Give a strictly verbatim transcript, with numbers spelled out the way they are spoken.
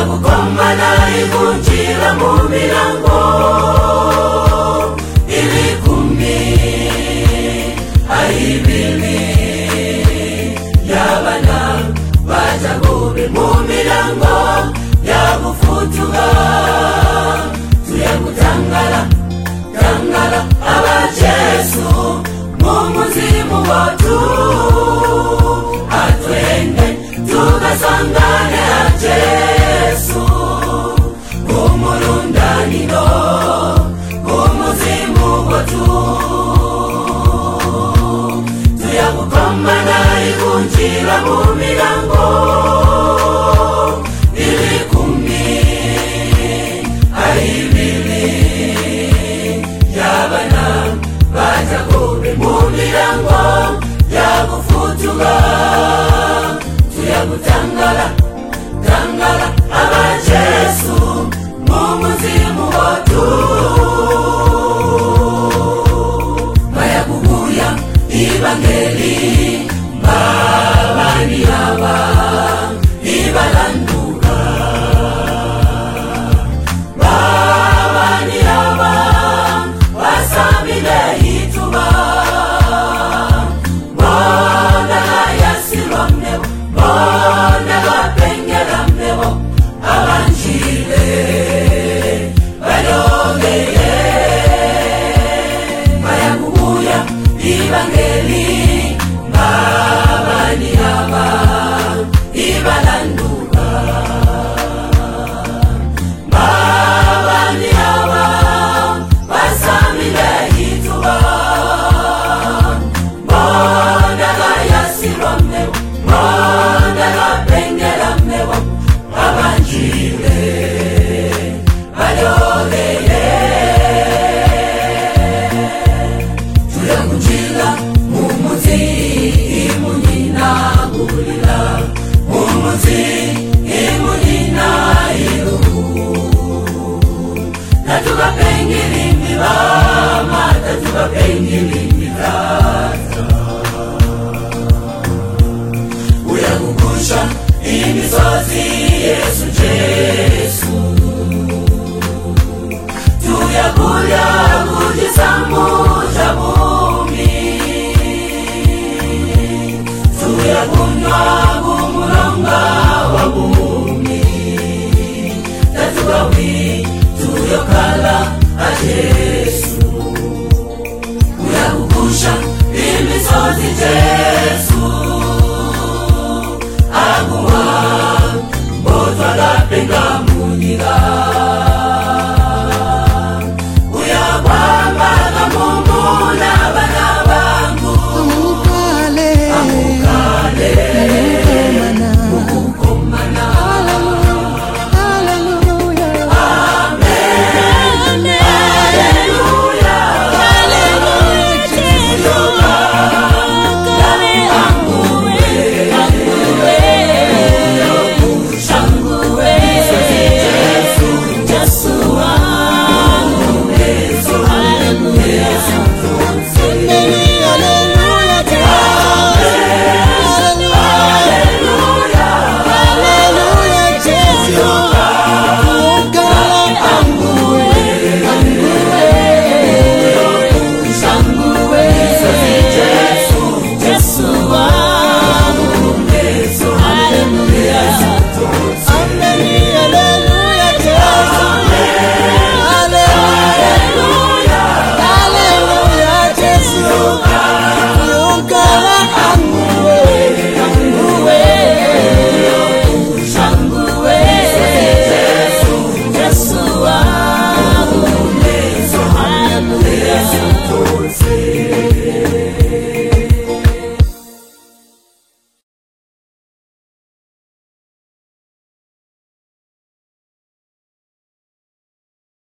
yagukomana ikunjira mu milango ibikumi ayibili yabana bajagobe mu milango yagufutuga tuyagutangala tangala aba Yesu mu muzimu watu atwende tugasangane a Yesu umurundaniro umuzimu watu tuyagukomana ikunjira mu milango ibikumi ayibili yabana bajagobe mu milango yagufutuga tuyagutangala tangala aba Yesu mu muzimu watu bayagubuya ibangeli babani aba ibalanduka babani aba wasamile ituba bona yasiromnebo bona bapengela mnebo abanjile balogeye bayakubuya ibangeli babani aba ibalanduka babani aba basamile ituba bona yasiromnebo bona bapengela mnebo abanjile balogeye tuyakunjila mumuzi imunina gulila mumuzi imunina iluhu natugapengili mibama natugapengili mitata uyagugusha imisozi Yesu Yesu tuyakuya kujisamu jabumi tuyakunywa kumulonga wa bumi tatugawi tuyokala a Yesu uyagugusha imisozi Yesu agua botwa la pengamu